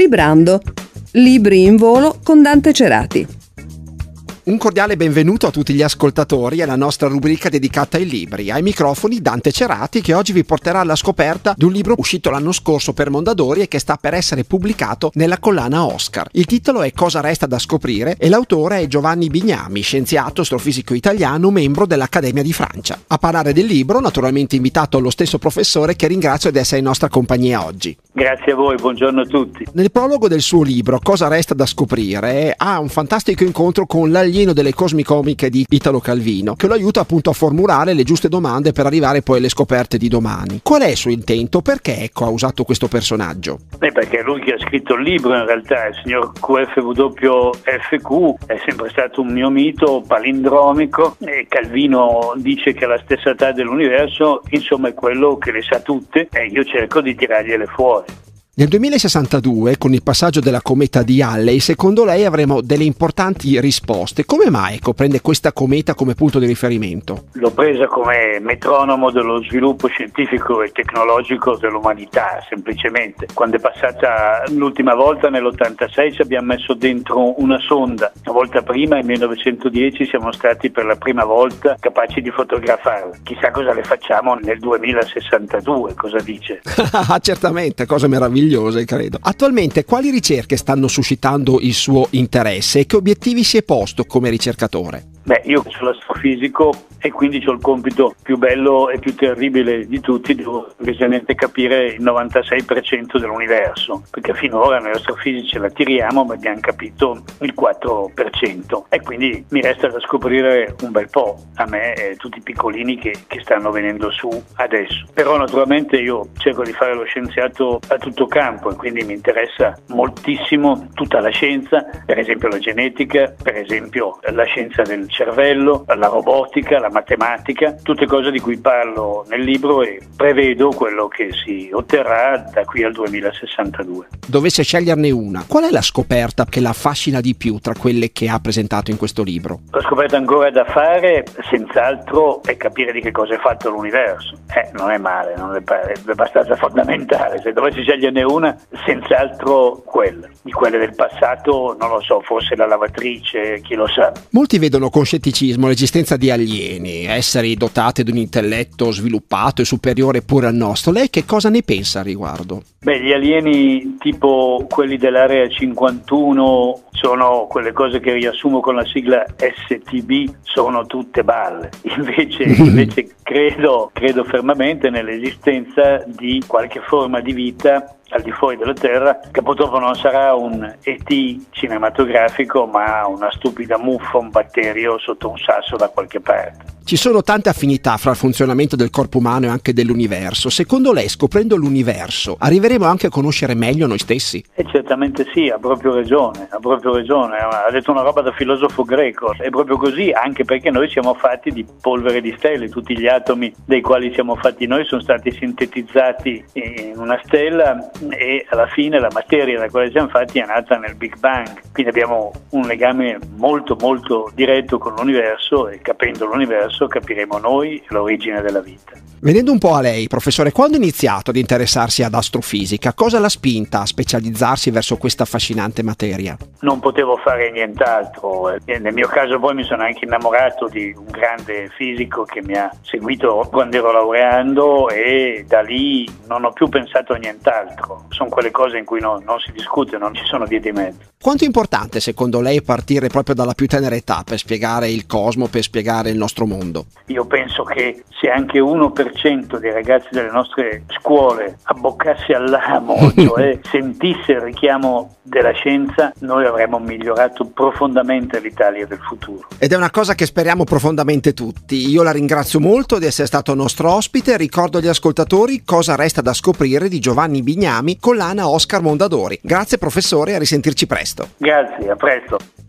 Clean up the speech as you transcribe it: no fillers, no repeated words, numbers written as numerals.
Librando. Libri in volo con Dante Cerati. Un cordiale benvenuto a tutti gli ascoltatori alla nostra rubrica dedicata ai libri. Ai microfoni Dante Cerati, che oggi vi porterà alla scoperta di un libro uscito l'anno scorso per Mondadori e che sta per essere pubblicato nella collana Oscar. Il titolo è Cosa resta da scoprire e l'autore è Giovanni Bignami, scienziato astrofisico italiano, membro dell'Accademia di Francia. A parlare del libro, naturalmente invitato lo stesso professore, che ringrazio di essere in nostra compagnia oggi. Grazie a voi, buongiorno a tutti. Nel prologo del suo libro Cosa resta da scoprire ha un fantastico incontro con l'alieno delle cosmicomiche di Italo Calvino, che lo aiuta appunto a formulare le giuste domande per arrivare poi alle scoperte di domani. Qual è il suo intento? Perché ha usato questo personaggio? Perché è lui che ha scritto il libro, in realtà il signor QFWFQ è sempre stato un mio mito palindromico e Calvino dice che ha la stessa età dell'universo, insomma è quello che le sa tutte e io cerco di tirargliele fuori. Nel 2062, con il passaggio della cometa di Halley, secondo lei avremo delle importanti risposte. Come mai prende questa cometa come punto di riferimento? L'ho presa come metronomo dello sviluppo scientifico e tecnologico dell'umanità, semplicemente. Quando è passata l'ultima volta, nell'86, ci abbiamo messo dentro una sonda. Una volta prima, nel 1910, siamo stati per la prima volta capaci di fotografarla. Chissà cosa le facciamo nel 2062, cosa dice? Certamente, cose meravigliose. Credo. Attualmente quali ricerche stanno suscitando il suo interesse e che obiettivi si è posto come ricercatore? Io sono astrofisico e quindi ho il compito più bello e più terribile di tutti, devo semplicemente capire il 96% dell'universo, perché finora noi astrofisici la tiriamo ma abbiamo capito il 4% e quindi mi resta da scoprire un bel po', a me e tutti i piccolini che stanno venendo su adesso. Però naturalmente io cerco di fare lo scienziato a tutto campo e quindi mi interessa moltissimo tutta la scienza, per esempio la genetica, per esempio la scienza del cervello, la robotica, la matematica, tutte cose di cui parlo nel libro e prevedo quello che si otterrà da qui al 2062. Dovesse sceglierne una, qual è la scoperta che la affascina di più tra quelle che ha presentato in questo libro? La scoperta ancora da fare, senz'altro, è capire di che cosa è fatto l'universo. Non è male, non è abbastanza fondamentale. Se dovessi sceglierne una, senz'altro quella. Di quelle del passato, non lo so, forse la lavatrice, chi lo sa. Molti vedono con scetticismo l'esistenza di alieni, esseri dotati di un intelletto sviluppato e superiore pure al nostro. Lei che cosa ne pensa al riguardo? Gli alieni tipo quelli dell'area 51 sono quelle cose che riassumo con la sigla STB, sono tutte balle. Invece credo fermamente nell'esistenza di qualche forma di vita al di fuori della Terra, che purtroppo non sarà un ET cinematografico, ma una stupida muffa, un batterio sotto un sasso da qualche parte. Ci sono tante affinità fra il funzionamento del corpo umano e anche dell'universo. Secondo lei, scoprendo l'universo, arriveremo anche a conoscere meglio noi stessi? Certamente sì, ha proprio ragione. Ha detto una roba da filosofo greco. È proprio così, anche perché noi siamo fatti di polvere di stelle. Tutti gli atomi dei quali siamo fatti noi sono stati sintetizzati in una stella e alla fine la materia da quale siamo fatti è nata nel Big Bang. Quindi abbiamo un legame molto molto diretto con l'universo e capendo l'universo capiremo noi l'origine della vita. Venendo un po' a lei, professore, quando ha iniziato ad interessarsi ad astrofisica, cosa l'ha spinta a specializzarsi verso questa affascinante materia? Non potevo fare nient'altro. Nel mio caso poi mi sono anche innamorato di un grande fisico che mi ha seguito quando ero laureando e da lì non ho più pensato a nient'altro. Sono quelle cose in cui non si discute, non ci sono vie di mezzo. Quanto è importante secondo lei partire proprio dalla più tenera età per spiegare il cosmo, per spiegare il nostro mondo? Io penso che se anche 1% dei ragazzi delle nostre scuole abboccasse all'amo, cioè sentisse il richiamo della scienza, noi avremmo migliorato profondamente l'Italia del futuro. Ed è una cosa che speriamo profondamente tutti. Io la ringrazio molto di essere stato nostro ospite. Ricordo agli ascoltatori Cosa resta da scoprire di Giovanni Bignami, collana Oscar Mondadori. Grazie professore, a risentirci presto. Grazie, a presto.